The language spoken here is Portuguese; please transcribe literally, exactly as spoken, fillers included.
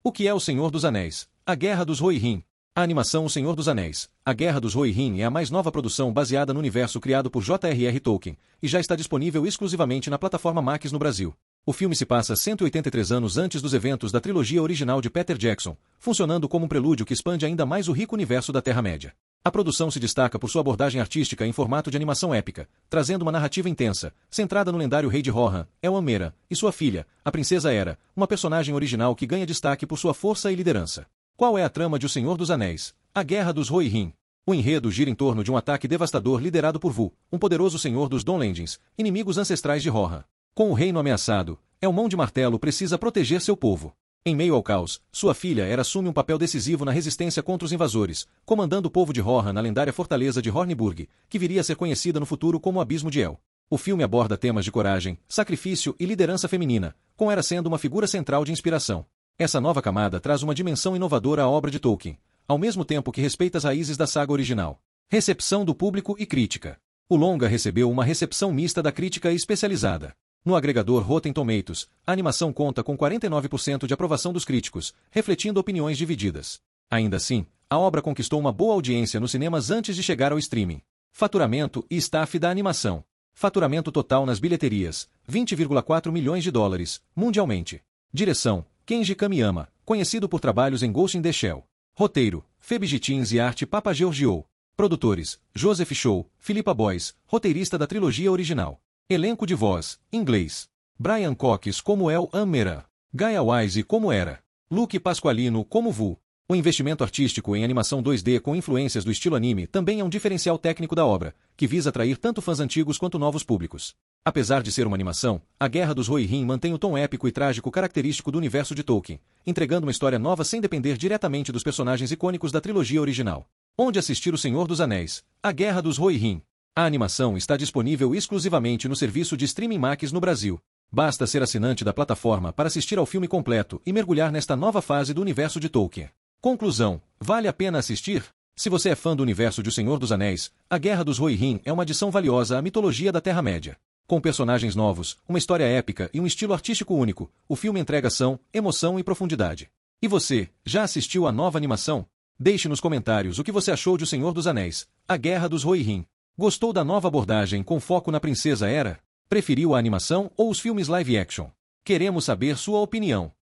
O que é O Senhor dos Anéis? A Guerra dos Rohirrim. A animação O Senhor dos Anéis, A Guerra dos Rohirrim é a mais nova produção baseada no universo criado por J R R Tolkien, e já está disponível exclusivamente na plataforma Max no Brasil. O filme se passa cento e oitenta e três anos antes dos eventos da trilogia original de Peter Jackson, funcionando como um prelúdio que expande ainda mais o rico universo da Terra-média. A produção se destaca por sua abordagem artística em formato de animação épica, trazendo uma narrativa intensa, centrada no lendário rei de Rohan, El-Ameira, e sua filha, a princesa Era, uma personagem original que ganha destaque por sua força e liderança. Qual é a trama de O Senhor dos Anéis? A Guerra dos Rohirrim. O enredo gira em torno de um ataque devastador liderado por Vu, um poderoso senhor dos Donlendings, inimigos ancestrais de Rohan. Com o reino ameaçado, Elmão de Martelo precisa proteger seu povo. Em meio ao caos, sua filha Era assume um papel decisivo na resistência contra os invasores, comandando o povo de Rohan na lendária fortaleza de Horniburg, que viria a ser conhecida no futuro como o Abismo de El. O filme aborda temas de coragem, sacrifício e liderança feminina, com Era sendo uma figura central de inspiração. Essa nova camada traz uma dimensão inovadora à obra de Tolkien, ao mesmo tempo que respeita as raízes da saga original. Recepção do público e crítica. O longa recebeu uma recepção mista da crítica especializada. No agregador Rotten Tomatoes, a animação conta com quarenta e nove por cento de aprovação dos críticos, refletindo opiniões divididas. Ainda assim, a obra conquistou uma boa audiência nos cinemas antes de chegar ao streaming. Faturamento e staff da animação. Faturamento total nas bilheterias, vinte vírgula quatro milhões de dólares, mundialmente. Direção, Kenji Kamiyama, conhecido por trabalhos em Ghost in the Shell. Roteiro, Phoebe Gittins e arte Papa Georgiou. Produtores, Joseph Shaw, Philippa Boyce, roteirista da trilogia original. Elenco de voz, inglês. Brian Cox como El-Ameira. Gaia Wise como Era. Luke Pasqualino como Vu. O investimento artístico em animação dois D com influências do estilo anime também é um diferencial técnico da obra, que visa atrair tanto fãs antigos quanto novos públicos. Apesar de ser uma animação, A Guerra dos Rohirrim mantém o tom épico e trágico característico do universo de Tolkien, entregando uma história nova sem depender diretamente dos personagens icônicos da trilogia original. Onde assistir O Senhor dos Anéis? A Guerra dos Rohirrim. A animação está disponível exclusivamente no serviço de streaming Max no Brasil. Basta ser assinante da plataforma para assistir ao filme completo e mergulhar nesta nova fase do universo de Tolkien. Conclusão: vale a pena assistir? Se você é fã do universo de O Senhor dos Anéis, A Guerra dos Rohirrim é uma adição valiosa à mitologia da Terra-média. Com personagens novos, uma história épica e um estilo artístico único, o filme entrega ação, emoção e profundidade. E você, já assistiu à nova animação? Deixe nos comentários o que você achou de O Senhor dos Anéis, A Guerra dos Rohirrim. Gostou da nova abordagem com foco na princesa Era? Preferiu a animação ou os filmes live action? Queremos saber sua opinião.